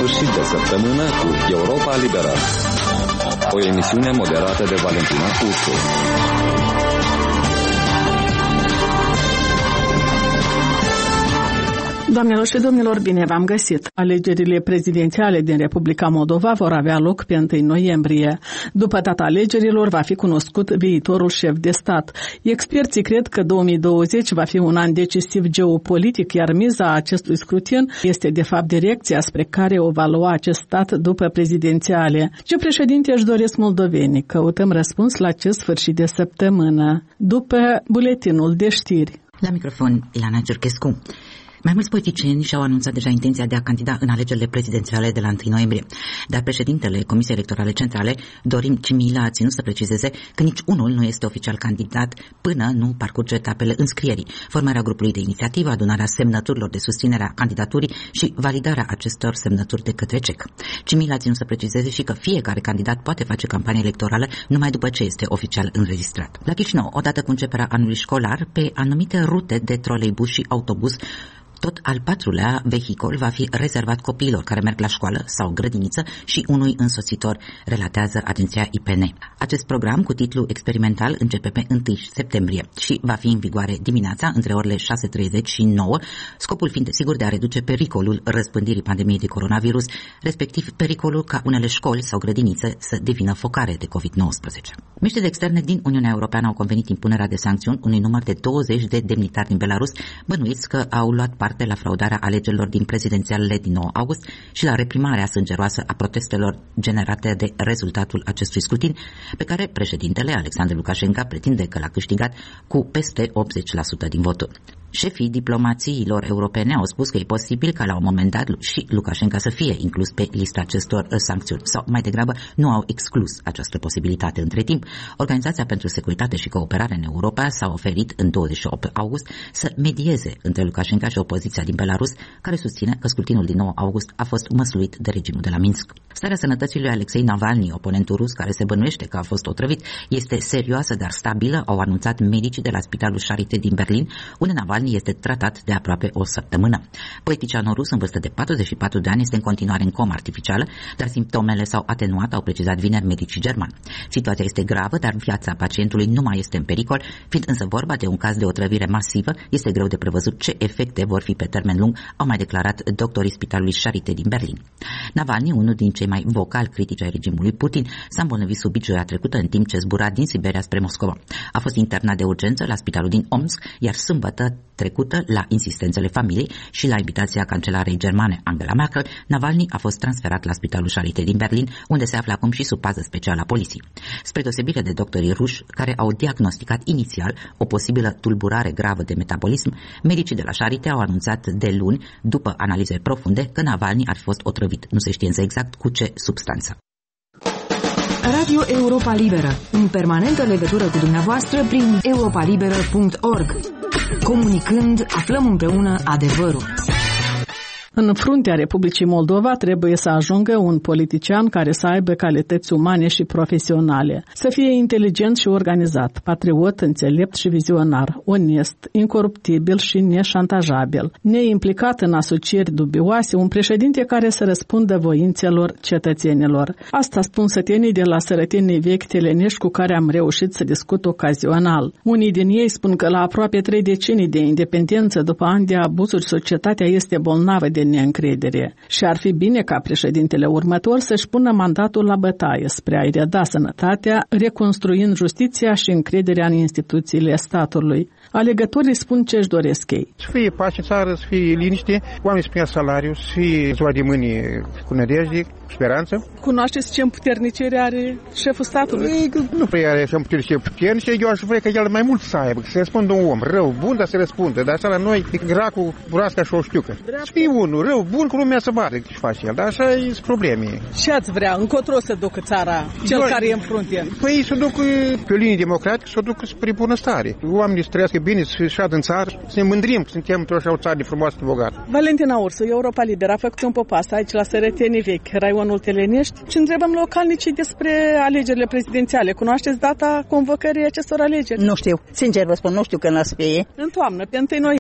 sfârșit de săptămână cu Europa Liberă. O emisiune moderată de Valentina Ursu. Doamnelor și domnilor, bine v-am găsit! Alegerile prezidențiale din Republica Moldova vor avea loc pe 1 noiembrie. După data alegerilor va fi cunoscut viitorul șef de stat. Experții cred că 2020 va fi un an decisiv geopolitic, iar miza acestui scrutin este de fapt direcția spre care o va lua acest stat după prezidențiale. Ce președinte își doresc moldovenii? Căutăm răspuns la acest sfârșit de săptămână, după buletinul de știri. La microfon, Ilana Giurchescu. Mai mulți politicieni și-au anunțat deja intenția de a candida în alegerile prezidențiale de la 1 noiembrie, dar președintele Comisiei Electorale Centrale, Dorin Cimila, a ținut să precizeze că nici unul nu este oficial candidat până nu parcurge etapele înscrierii, formarea grupului de inițiativă, adunarea semnăturilor de susținere a candidaturii și validarea acestor semnături de către CEC. Cimila a ținut să precizeze și că fiecare candidat poate face campanie electorală numai după ce este oficial înregistrat. La Chișinău, odată cu începerea anului școlar, pe anumite rute de troleibus și autobuz, tot al 4-lea vehicul va fi rezervat copiilor care merg la școală sau grădiniță și unui însoțitor, relatează agenția IPN. Acest program cu titlu experimental începe pe 1 septembrie și va fi în vigoare dimineața între orele 6:30 și 9, scopul fiind sigur de a reduce pericolul răspândirii pandemiei de coronavirus, respectiv pericolul ca unele școli sau grădinițe să devină focare de COVID-19. Miniștrii de externe din Uniunea Europeană au convenit impunerea de sancțiuni unui număr de 20 de demnitari din Belarus, bănuiți că au luat parte la fraudarea alegerilor din prezidențialele din 9 august și la reprimarea sângeroasă a protestelor generate de rezultatul acestui scrutin, pe care președintele Alexandru Lukashenko pretinde că l-a câștigat cu peste 80% din voturi. Șefii diplomațiilor europene au spus că e posibil ca la un moment dat și Lukashenko să fie inclus pe lista acestor sancțiuni, sau mai degrabă nu au exclus această posibilitate. Între timp, Organizația pentru Securitate și Cooperare în Europa s-a oferit în 28 august să medieze între Lukashenko și opoziția din Belarus, care susține că scrutinul din 9 august a fost măsluit de regimul de la Minsk. Starea sănătății lui Alexei Navalny, oponentul rus care se bănuiește că a fost otrăvit, este serioasă, dar stabilă, au anunțat medicii de la Spitalul Charité din Berlin, unde Navalny este tratat de aproape o săptămână. Politicianul rus în vârstă de 44 de ani este în continuare în comă artificială, dar simptomele s-au atenuat, au precizat vineri medicii germani. Situația este gravă, dar viața pacientului nu mai este în pericol, fiind însă vorba de un caz de otrăvire masivă, este greu de prevăzut ce efecte vor fi pe termen lung, au mai declarat doctorii Spitalului Charité din Berlin. Navalny, unul din cei mai vocali critici ai regimului Putin, s-a îmbolnăvit subit joia trecută în timp ce zbura din Siberia spre Moscova. A fost internat de urgență la spitalul din Omsk, iar sâmbătă trecută, la insistențele familiei și la invitația cancelarei germane Angela Merkel, Navalny a fost transferat la Spitalul Charité din Berlin, unde se află acum și sub pază specială a poliției. Spre deosebire de doctorii ruși, care au diagnosticat inițial o posibilă tulburare gravă de metabolism, medicii de la Charité au anunțat de luni, după analize profunde, că Navalny ar fi fost otrăvit. Nu se știe însă exact cu ce substanță. Radio Europa Liberă, în permanentă legătură cu dumneavoastră prin europalibera.org. Comunicând, aflăm împreună adevărul. În fruntea Republicii Moldova trebuie să ajungă un politician care să aibă calități umane și profesionale, să fie inteligent și organizat, patriot, înțelept și vizionar, onest, incoruptibil și neșantajabil, neimplicat în asocieri dubioase, un președinte care să răspundă voințelor cetățenilor. Asta spun sătenii de la sărătenii vechi telenești cu care am reușit să discut ocazional. Unii din ei spun că la aproape 3 decenii de independență, după ani de abuzuri, societatea este bolnavă de neîncredere și ar fi bine ca președintele următor să-și pună mandatul la bătaie spre a-i reda sănătatea, reconstruind justiția și încrederea în instituțiile statului. Alegătorii spun ce își doresc ei. Să fie pace în țară, să fie liniște, oamenii să primea salariu, să fie ziua de mâine cu nădejde, speranță. Cunoașteți ce împuternicire are șeful statului? Nu prea are ce puternice, eu aș vrea că el mai mult să aibă, să răspundă un om rău, bun, dar să răspundă, dar așa la noi e gracul, burasca și o știucă. Să fie unul rău, bun, cu lumea să bată ce face el, dar așa e probleme. Ce ați vrea? Încotro să ducă țara, cel care e în frunte? Păi să ducă pe o linie democratică, să ducă spre bunăstare. Oamenii să trăiască bine, să fie șad în țară, să ne mândrim că suntem așa o țară de frumoasă, de bogată. Valentina Ursu, Europa Liberă, a făcut un popas aici la Sărătenii Vechi, raionul Telenești, și întrebăm localnicii despre alegerile prezidențiale. Cunoașteți data convocării acestor alegeri? Nu știu, sincer vă spun, nu știu când o să fie. În toamnă, pe 1 noiembrie.